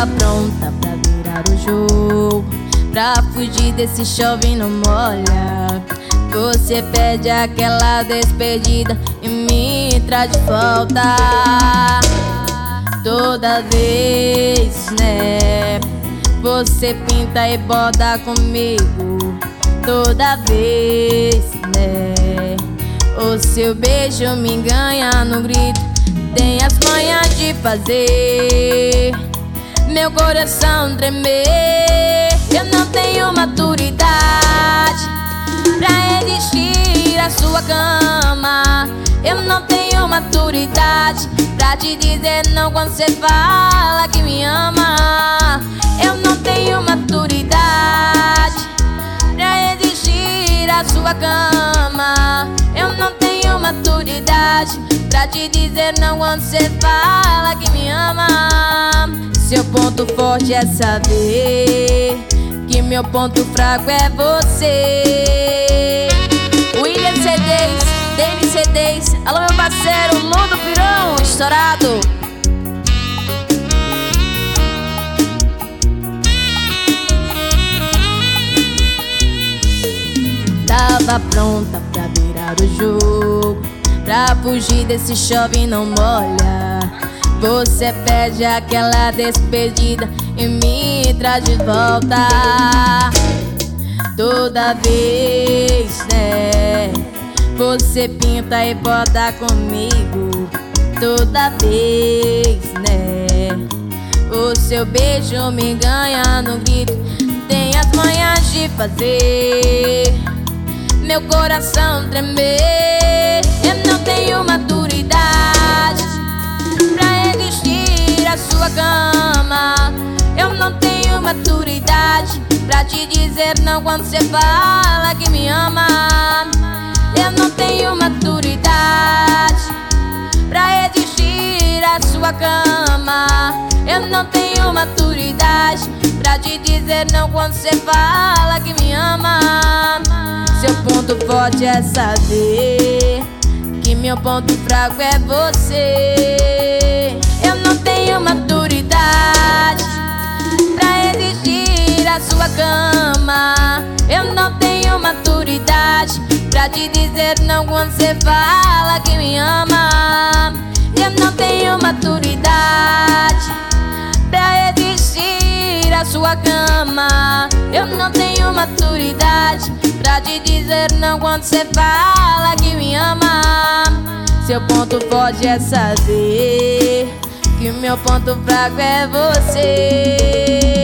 Tava pronta pra virar o jogo, pra fugir desse chove e não molha. Você pede aquela despedida e me traz de volta. Toda vez, né? Você pinta e borda comigo. Toda vez, né? O seu beijo me ganha no grito. Tem as manhas de fazer meu coração tremer. Eu não tenho maturidade pra resistir à sua cama. Eu não tenho maturidade pra te dizer não quando você fala que me ama. Eu não tenho maturidade pra resistir à sua cama. Eu não tenho maturidade pra te dizer não quando você fala que me ama. Seu ponto forte é saber que meu ponto fraco é você. William CDs, Dani CDs, alô meu parceiro Ludo Pirão, estourado. Tava pronta pra virar o jogo, pra fugir desse chove e não molha. Você pede aquela despedida e me traz de volta. Toda vez, né? Você pinta e bota comigo. Toda vez, né? O seu beijo me ganha no grito. Tem as manhas de fazer meu coração tremer. Eu não tenho maturidade pra resistir à sua cama. Eu não tenho maturidade pra te dizer não quando você fala que me ama. Eu não tenho maturidade pra resistir à sua cama. Eu não tenho maturidade pra te dizer não quando você fala que me ama. Seu ponto forte é saber que meu ponto fraco é você. Eu não tenho maturidade pra resistir à sua cama. Eu não tenho maturidade pra te dizer não quando você fala que me ama. Eu não tenho maturidade pra resistir à sua cama. Eu não tenho maturidade pra te dizer não quando você fala que me ama. Seu ponto forte é saber que meu ponto fraco é você.